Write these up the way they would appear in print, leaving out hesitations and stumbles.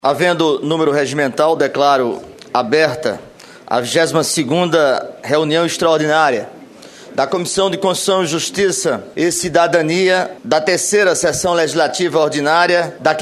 Havendo número regimental, declaro aberta a 22ª reunião extraordinária da Comissão de Constituição e Justiça e Cidadania da 3ª Sessão Legislativa Ordinária da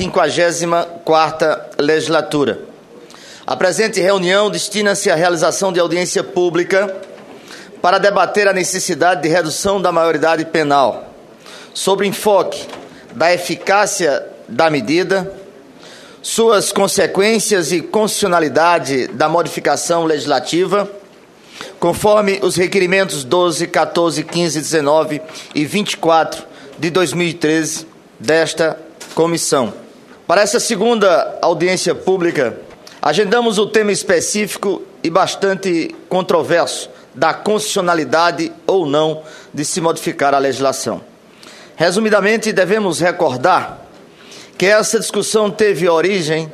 54ª Legislatura. A presente reunião destina-se à realização de audiência pública para debater a necessidade de redução da maioridade penal, sobre enfoque da eficácia da medida, suas consequências e constitucionalidade da modificação legislativa, conforme os requerimentos 12, 14, 15, 19 e 24 de 2013 desta comissão. Para essa segunda audiência pública, agendamos o tema específico e bastante controverso da constitucionalidade ou não de se modificar a legislação. Resumidamente, devemos recordar que essa discussão teve origem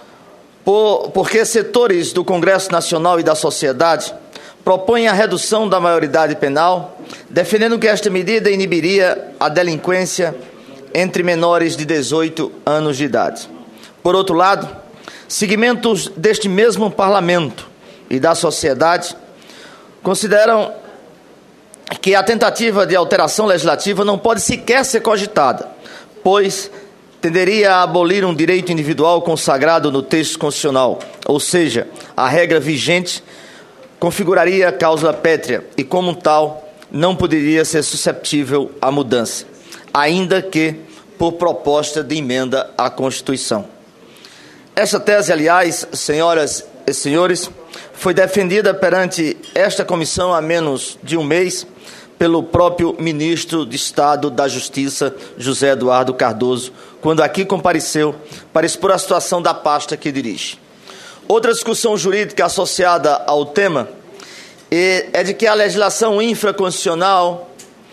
porque setores do Congresso Nacional e da sociedade propõem a redução da maioridade penal, defendendo que esta medida inibiria a delinquência entre menores de 18 anos de idade. Por outro lado, segmentos deste mesmo parlamento e da sociedade consideram que a tentativa de alteração legislativa não pode sequer ser cogitada, pois tenderia a abolir um direito individual consagrado no texto constitucional, ou seja, a regra vigente configuraria a cláusula pétrea e, como tal, não poderia ser susceptível à mudança, ainda que por proposta de emenda à Constituição. Esta tese, aliás, senhoras e senhores, foi defendida perante esta comissão há menos de um mês pelo próprio ministro de Estado da Justiça, José Eduardo Cardoso, quando aqui compareceu para expor a situação da pasta que dirige. Outra discussão jurídica associada ao tema é de que a legislação infraconstitucional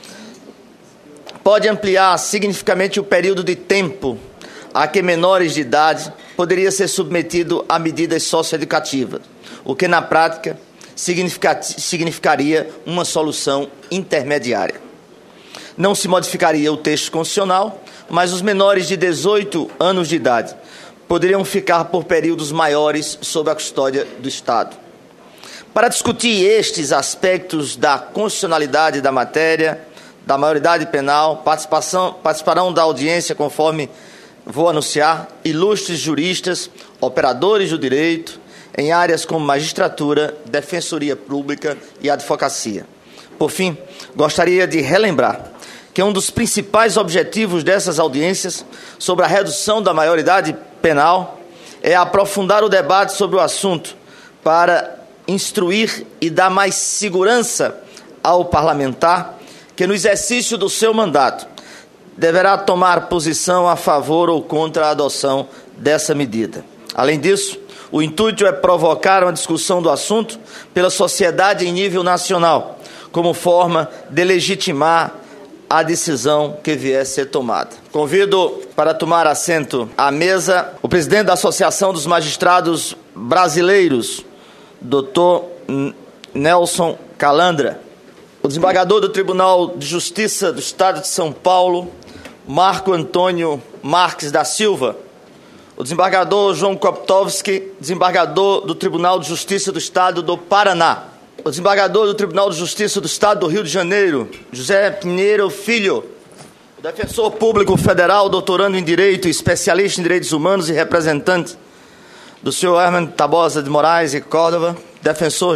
pode ampliar significativamente o período de tempo a que menores de idade poderia ser submetido a medidas socioeducativas, o que na prática significaria uma solução intermediária. Não se modificaria o texto constitucional, mas os menores de 18 anos de idade poderiam ficar por períodos maiores sob a custódia do Estado. Para discutir estes aspectos da constitucionalidade da matéria, da maioridade penal, participarão da audiência, conforme vou anunciar, ilustres juristas, operadores do direito, em áreas como magistratura, defensoria pública e advocacia. Por fim, gostaria de relembrar que um dos principais objetivos dessas audiências sobre a redução da maioridade penal é aprofundar o debate sobre o assunto para instruir e dar mais segurança ao parlamentar que, no exercício do seu mandato, deverá tomar posição a favor ou contra a adoção dessa medida. Além disso, o intuito é provocar uma discussão do assunto pela sociedade em nível nacional, como forma de legitimar a decisão que vier a ser tomada. Convido para tomar assento à mesa o presidente da Associação dos Magistrados Brasileiros, Dr. Nelson Calandra, o desembargador do Tribunal de Justiça do Estado de São Paulo, Marco Antônio Marques da Silva, o desembargador João Koptovski, desembargador do Tribunal de Justiça do Estado do Paraná, o desembargador do Tribunal de Justiça do Estado do Rio de Janeiro, José Pinheiro Filho, o defensor público federal, doutorando em Direito, especialista em Direitos Humanos e representante do senhor Herman Tabosa de Moraes e Córdova, defensor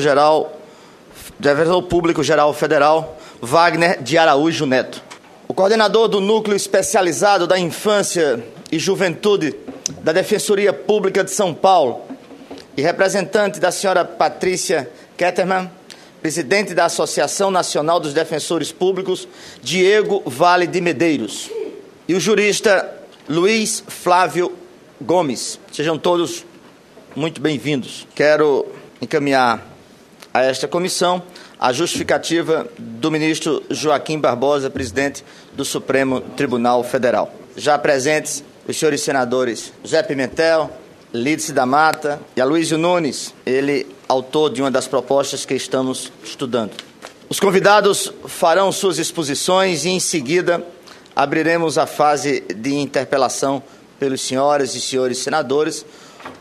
público geral federal, Wagner de Araújo Neto. O coordenador do Núcleo Especializado da Infância e Juventude da Defensoria Pública de São Paulo e representante da senhora Patrícia Ketterman, presidente da Associação Nacional dos Defensores Públicos, Diego Vale de Medeiros, e o jurista Luiz Flávio Gomes. Sejam todos muito bem-vindos. Quero encaminhar a esta comissão a justificativa do ministro Joaquim Barbosa, presidente do Supremo Tribunal Federal. Já presentes os senhores senadores José Pimentel, Lídice da Mata e Aloysio Nunes, ele autor de uma das propostas que estamos estudando. Os convidados farão suas exposições e, em seguida, abriremos a fase de interpelação pelos senhoras e senhores senadores,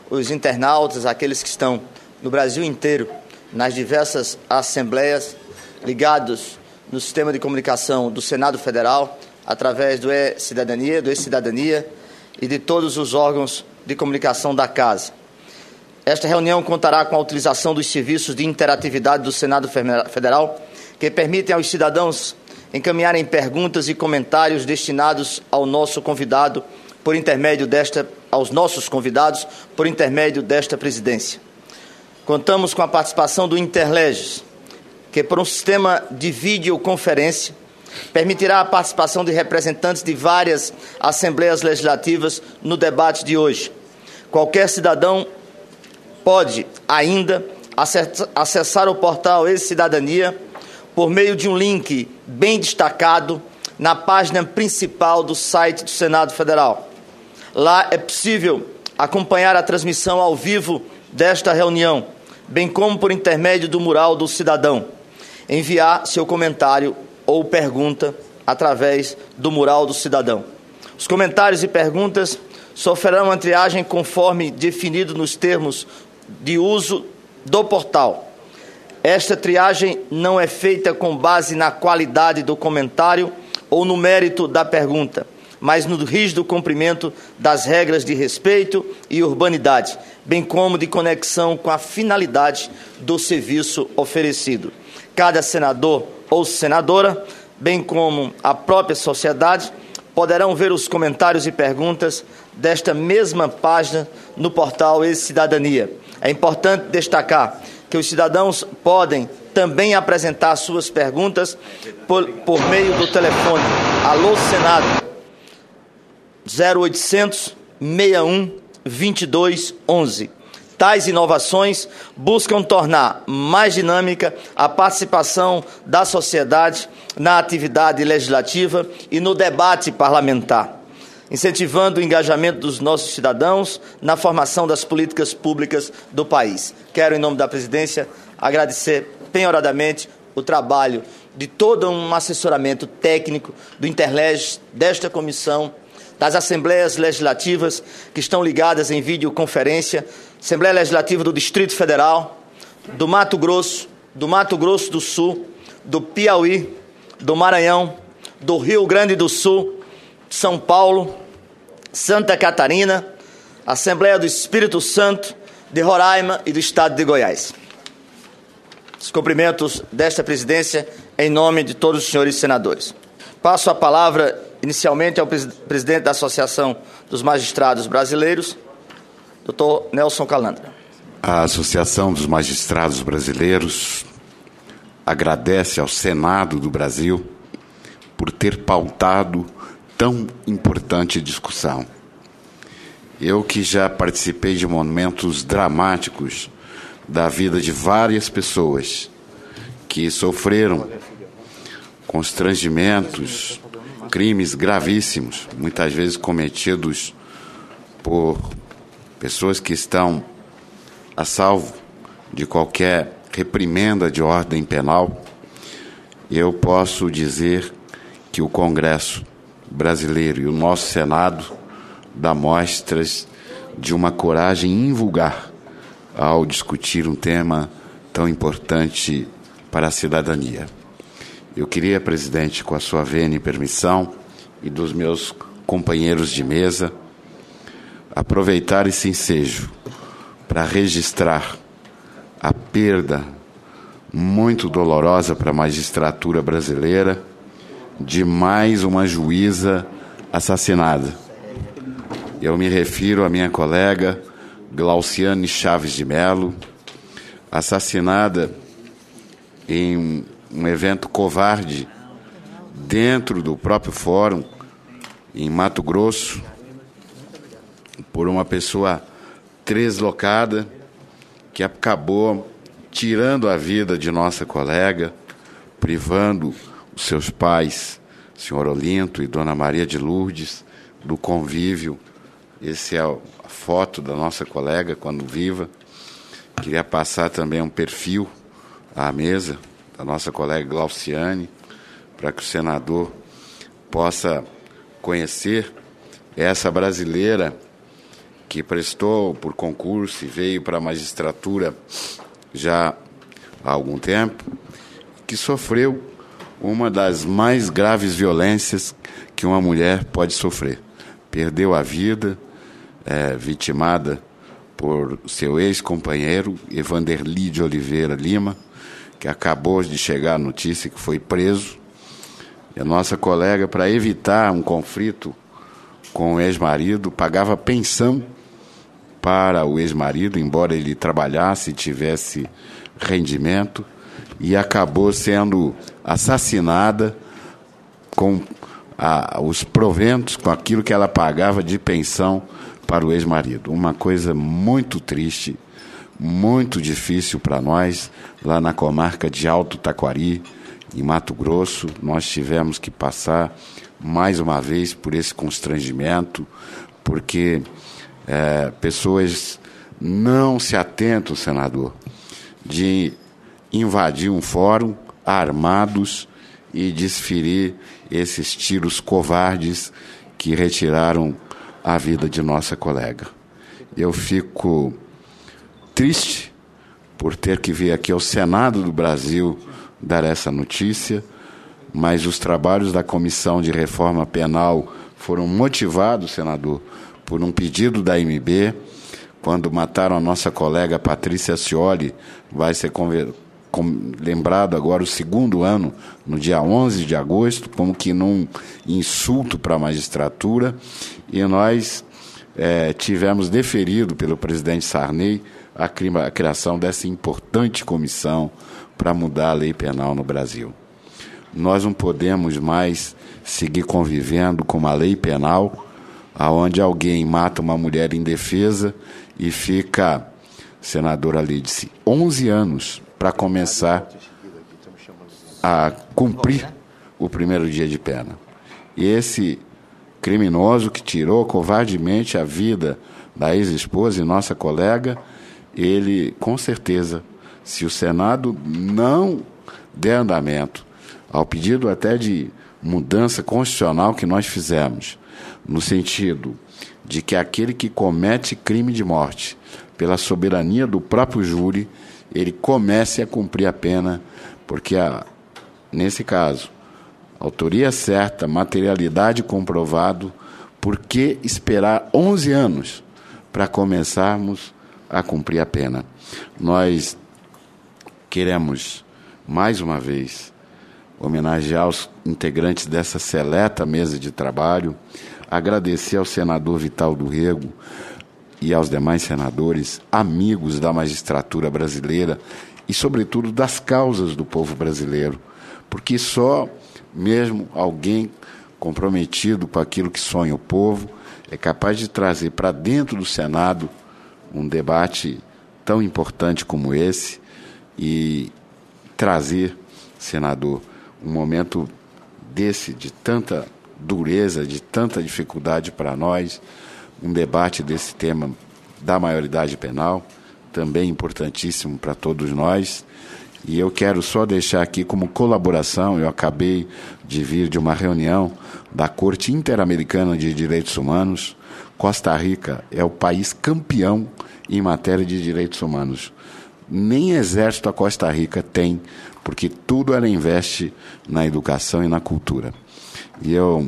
os internautas, aqueles que estão no Brasil inteiro, nas diversas assembleias, ligados no sistema de comunicação do Senado Federal, através do E-Cidadania e de todos os órgãos de comunicação da Casa. Esta reunião contará com a utilização dos serviços de interatividade do Senado Federal, que permitem aos cidadãos encaminharem perguntas e comentários destinados ao nosso convidado aos nossos convidados por intermédio desta presidência. Contamos com a participação do Interleges, que por um sistema de videoconferência permitirá a participação de representantes de várias assembleias legislativas no debate de hoje. Qualquer cidadão pode ainda acessar o portal E-Cidadania por meio de um link bem destacado na página principal do site do Senado Federal. Lá é possível acompanhar a transmissão ao vivo desta reunião, bem como por intermédio do mural do cidadão. Enviar seu comentário ou pergunta através do mural do cidadão. Os comentários e perguntas sofrerão uma triagem conforme definido nos termos de uso do portal. Esta triagem não é feita com base na qualidade do comentário ou no mérito da pergunta, mas no rígido cumprimento das regras de respeito e urbanidade, bem como de conexão com a finalidade do serviço oferecido. Cada senador ou senadora, bem como a própria sociedade, poderão ver os comentários e perguntas desta mesma página no portal E-Cidadania. É importante destacar que os cidadãos podem também apresentar suas perguntas por meio do telefone Alô Senado 0800 61 22 11. Tais inovações buscam tornar mais dinâmica a participação da sociedade na atividade legislativa e no debate parlamentar, incentivando o engajamento dos nossos cidadãos na formação das políticas públicas do país. Quero, em nome da presidência, agradecer penhoradamente o trabalho de todo um assessoramento técnico do Interleges, desta comissão, das Assembleias Legislativas que estão ligadas em videoconferência, Assembleia Legislativa do Distrito Federal, do Mato Grosso do Sul, do Piauí, do Maranhão, do Rio Grande do Sul, São Paulo, Santa Catarina, Assembleia do Espírito Santo, de Roraima e do Estado de Goiás. Os cumprimentos desta presidência em nome de todos os senhores senadores. Passo a palavra inicialmente ao presidente da Associação dos Magistrados Brasileiros, doutor Nelson Calandra. A Associação dos Magistrados Brasileiros agradece ao Senado do Brasil por ter pautado tão importante discussão. Eu que já participei de momentos dramáticos da vida de várias pessoas que sofreram constrangimentos, crimes gravíssimos, muitas vezes cometidos por pessoas que estão a salvo de qualquer reprimenda de ordem penal, eu posso dizer que o Congresso brasileiro e o nosso Senado dá mostras de uma coragem invulgar ao discutir um tema tão importante para a cidadania. Eu queria, presidente, com a sua vênia e permissão, e dos meus companheiros de mesa, aproveitar esse ensejo para registrar a perda muito dolorosa para a magistratura brasileira de mais uma juíza assassinada. Eu me refiro à minha colega Glauciane Chaves de Mello, assassinada em um evento covarde dentro do próprio fórum em Mato Grosso por uma pessoa deslocada que acabou tirando a vida de nossa colega, privando os seus pais, senhor Olinto e dona Maria de Lourdes, do convívio. Essa é a foto da nossa colega quando viva. Queria passar também um perfil à mesa da nossa colega Glauciane, para que o senador possa conhecer essa brasileira que prestou por concurso e veio para a magistratura já há algum tempo, que sofreu uma das mais graves violências que uma mulher pode sofrer. Perdeu a vida, vitimada por seu ex-companheiro, Evanderli de Oliveira Lima, que acabou de chegar a notícia que foi preso. E a nossa colega, para evitar um conflito com o ex-marido, pagava pensão para o ex-marido, embora ele trabalhasse e tivesse rendimento, e acabou sendo assassinada com os proventos, com aquilo que ela pagava de pensão para o ex-marido. Uma coisa muito triste, muito difícil para nós, lá na comarca de Alto Taquari, em Mato Grosso. Nós tivemos que passar mais uma vez por esse constrangimento, porque pessoas não se atentam, senador, de invadir um fórum armados e desferir esses tiros covardes que retiraram a vida de nossa colega. Eu fico triste por ter que vir aqui ao Senado do Brasil dar essa notícia, mas os trabalhos da Comissão de Reforma Penal foram motivados, senador, por um pedido da MB. Quando mataram a nossa colega Patrícia Scioli, vai ser lembrado agora o segundo ano, no dia 11 de agosto, como que num insulto para a magistratura, e nós tivemos deferido pelo presidente Sarney a criação dessa importante comissão para mudar a lei penal no Brasil. Nós não podemos mais seguir convivendo com uma lei penal onde alguém mata uma mulher indefesa e fica, senadora Lídice, 11 anos para começar a cumprir o primeiro dia de pena. E esse criminoso que tirou covardemente a vida da ex-esposa e nossa colega, ele, com certeza, se o Senado não der andamento ao pedido até de mudança constitucional que nós fizemos, no sentido de que aquele que comete crime de morte pela soberania do próprio júri, ele comece a cumprir a pena, porque, nesse caso, autoria certa, materialidade comprovado, por que esperar 11 anos para começarmos a cumprir a pena? Nós queremos, mais uma vez, homenagear os integrantes dessa seleta mesa de trabalho, agradecer ao senador Vital do Rego e aos demais senadores, amigos da magistratura brasileira e, sobretudo, das causas do povo brasileiro, porque só mesmo alguém comprometido com aquilo que sonha o povo é capaz de trazer para dentro do Senado um debate tão importante como esse e trazer, senador, um momento desse, de tanta dureza, de tanta dificuldade para nós, um debate desse tema da maioridade penal, também importantíssimo para todos nós. E eu quero só deixar aqui como colaboração, eu acabei de vir de uma reunião da Corte Interamericana de Direitos Humanos. Costa Rica é o país campeão em matéria de direitos humanos. Nem exército a Costa Rica tem, porque tudo ela investe na educação e na cultura. E eu,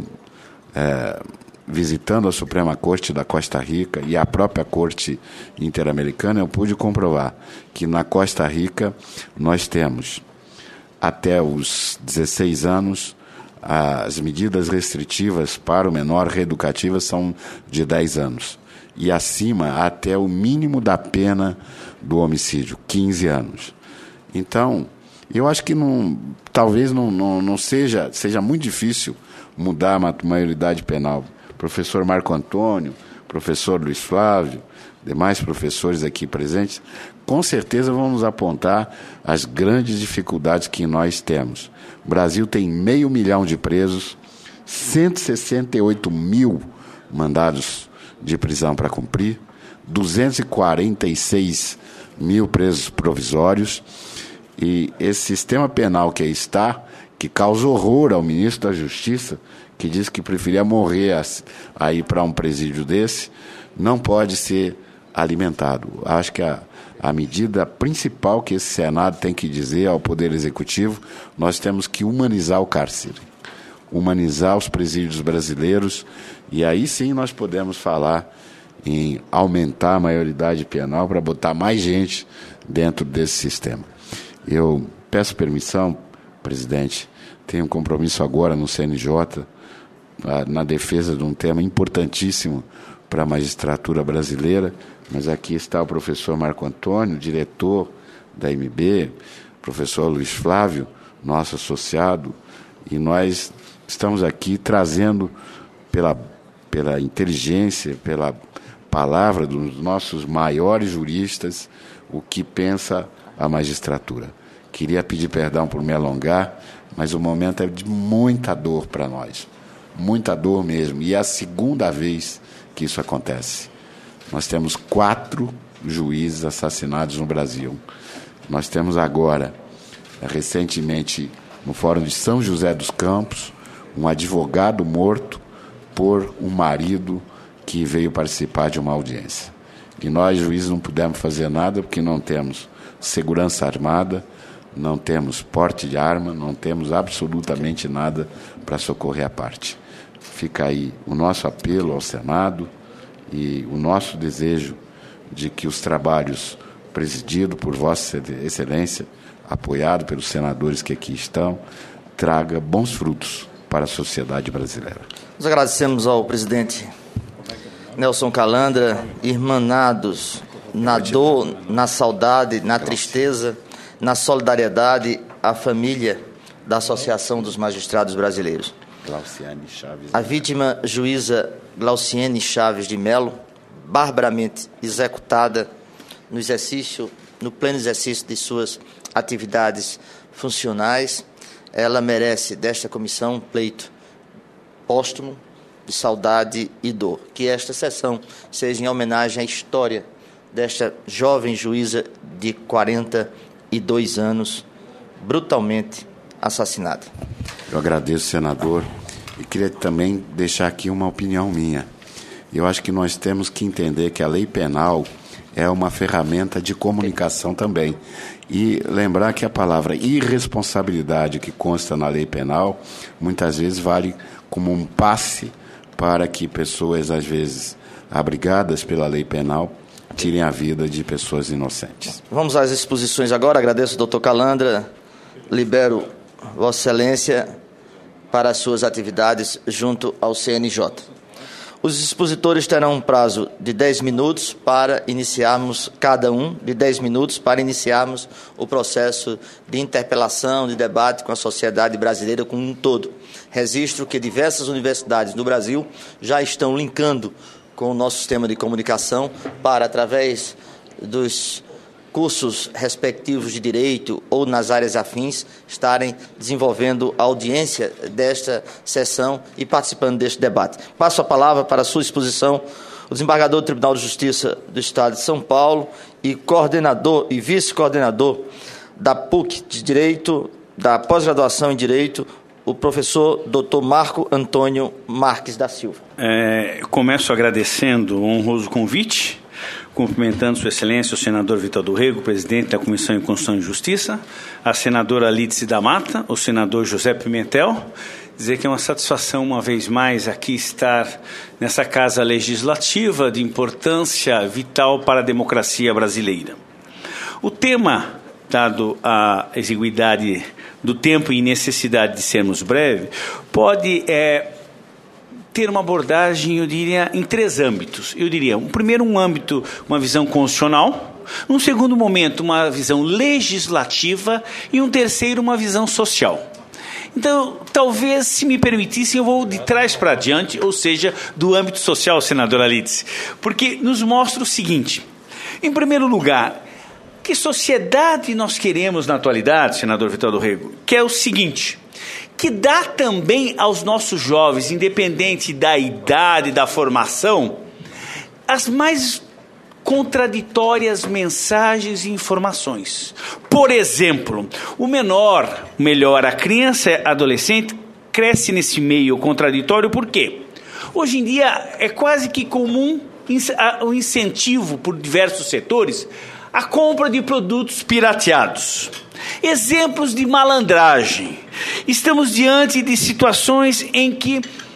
visitando a Suprema Corte da Costa Rica e a própria Corte Interamericana, eu pude comprovar que na Costa Rica nós temos, até os 16 anos, as medidas restritivas para o menor reeducativas são de 10 anos. E acima, até o mínimo da pena do homicídio, 15 anos. Então, eu acho que talvez não seja muito difícil mudar a maioridade penal. Professor Marco Antônio, professor Luiz Flávio, demais professores aqui presentes, com certeza vão nos apontar as grandes dificuldades que nós temos. O Brasil tem 500 mil de presos, 168 mil mandados de prisão para cumprir, 246 mil presos provisórios, e esse sistema penal que aí está, que causa horror ao ministro da Justiça, que diz que preferia morrer a ir para um presídio desse, não pode ser alimentado. Acho que a medida principal que esse Senado tem que dizer ao Poder Executivo, nós temos que humanizar o cárcere, humanizar os presídios brasileiros, e aí sim nós podemos falar em aumentar a maioridade penal para botar mais gente dentro desse sistema. Eu peço permissão, presidente, tenho um compromisso agora no CNJ, na defesa de um tema importantíssimo para a magistratura brasileira, mas aqui está o professor Marco Antônio, diretor da MB, professor Luiz Flávio, nosso associado, e nós estamos aqui trazendo pela inteligência, pela palavra dos nossos maiores juristas, o que pensa a magistratura. Queria pedir perdão por me alongar, mas o momento é de muita dor para nós, muita dor mesmo, e é a segunda vez que isso acontece. Nós temos 4 juízes assassinados no Brasil. Nós temos agora, recentemente, no Fórum de São José dos Campos, um advogado morto por um marido que veio participar de uma audiência. E nós, juízes, não pudemos fazer nada porque não temos segurança armada, não temos porte de arma, não temos absolutamente nada para socorrer a parte. Fica aí o nosso apelo ao Senado e o nosso desejo de que os trabalhos presididos por Vossa Excelência, apoiado pelos senadores que aqui estão, traga bons frutos para a sociedade brasileira. Nós agradecemos ao presidente Nelson Calandra, irmanados na dor, na saudade, na tristeza, na solidariedade à família da Associação dos Magistrados Brasileiros. A vítima juíza Glauciene Chaves de Melo, barbaramente executada no pleno exercício de suas atividades funcionais, ela merece desta comissão um pleito póstumo de saudade e dor. Que esta sessão seja em homenagem à história desta jovem juíza de 42 anos, brutalmente assassinada. Eu agradeço, senador, e queria também deixar aqui uma opinião minha. Eu acho que nós temos que entender que a lei penal é uma ferramenta de comunicação também. E lembrar que a palavra irresponsabilidade que consta na lei penal, muitas vezes vale como um passe para que pessoas, às vezes, abrigadas pela lei penal, tirem a vida de pessoas inocentes. Vamos às exposições agora. Agradeço ao doutor Calandra. Libero Vossa Excelência para as suas atividades junto ao CNJ. Os expositores terão um prazo de 10 minutos para iniciarmos, cada um de 10 minutos, para iniciarmos o processo de interpelação, de debate com a sociedade brasileira como um todo. Registro que diversas universidades no Brasil já estão linkando com o nosso sistema de comunicação para, através dos cursos respectivos de direito ou nas áreas afins, estarem desenvolvendo a audiência desta sessão e participando deste debate. Passo a palavra para a sua exposição o desembargador do Tribunal de Justiça do Estado de São Paulo e coordenador e vice-coordenador da PUC de Direito, da pós-graduação em Direito, o professor Dr. Marco Antônio Marques da Silva. Começo agradecendo o honroso convite, cumprimentando Sua Excelência, o senador Vitor do Rego, presidente da Comissão de Constituição e Justiça, a senadora Lídice da Mata, o senador José Pimentel, dizer que é uma satisfação, uma vez mais, aqui estar nessa casa legislativa de importância vital para a democracia brasileira. O tema, dado a exiguidade do tempo e necessidade de sermos breves, pode ter uma abordagem, eu diria, em 3 âmbitos. Eu diria, primeiro, um âmbito, uma visão constitucional, num segundo momento, uma visão legislativa e um terceiro, uma visão social. Então, talvez, se me permitissem, eu vou de trás para diante, ou seja, do âmbito social, senadora Lídice, porque nos mostra o seguinte: em primeiro lugar, que sociedade nós queremos na atualidade, senador Vitor do Rego, que é o seguinte: que dá também aos nossos jovens, independente da idade, da formação, as mais contraditórias mensagens e informações. Por exemplo, a criança e adolescente cresce nesse meio contraditório. Por quê? Hoje em dia é quase que comum o incentivo por diversos setores à compra de produtos pirateados. Exemplos de malandragem. Estamos diante de situações em que